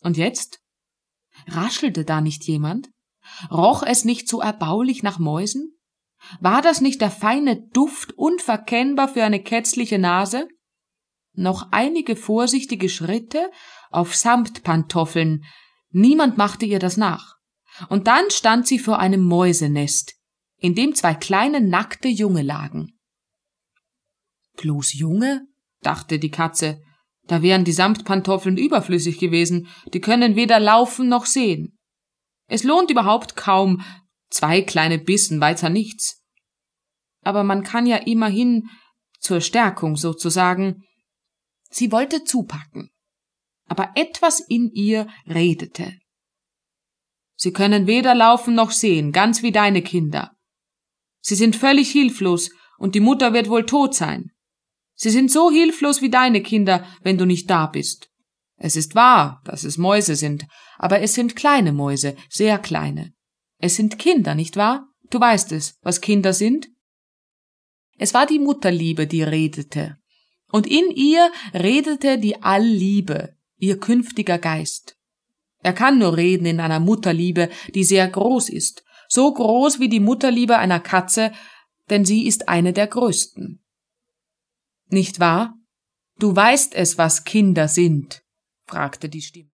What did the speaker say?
Und jetzt? Raschelte da nicht jemand? Roch es nicht so erbaulich nach Mäusen? War das nicht der feine Duft unverkennbar für eine kätzliche Nase? Noch einige vorsichtige Schritte auf Samtpantoffeln, niemand machte ihr das nach. Und dann stand sie vor einem Mäusenest, in dem 2 kleine nackte Junge lagen. Bloß Junge? Dachte die Katze, da wären die Samtpantoffeln überflüssig gewesen, die können weder laufen noch sehen. Es lohnt überhaupt kaum, 2 kleine Bissen, weiter nichts. Aber man kann ja immerhin zur Stärkung sozusagen. Sie wollte zupacken, aber etwas in ihr redete. Sie können weder laufen noch sehen, ganz wie deine Kinder. Sie sind völlig hilflos und die Mutter wird wohl tot sein. Sie sind so hilflos wie deine Kinder, wenn du nicht da bist. Es ist wahr, dass es Mäuse sind, aber es sind kleine Mäuse, sehr kleine. Es sind Kinder, nicht wahr? Du weißt es, was Kinder sind? Es war die Mutterliebe, die redete. Und in ihr redete die Allliebe, ihr künftiger Geist. Er kann nur reden in einer Mutterliebe, die sehr groß ist, so groß wie die Mutterliebe einer Katze, denn sie ist eine der größten. Nicht wahr? Du weißt es, was Kinder sind, fragte die Stimme.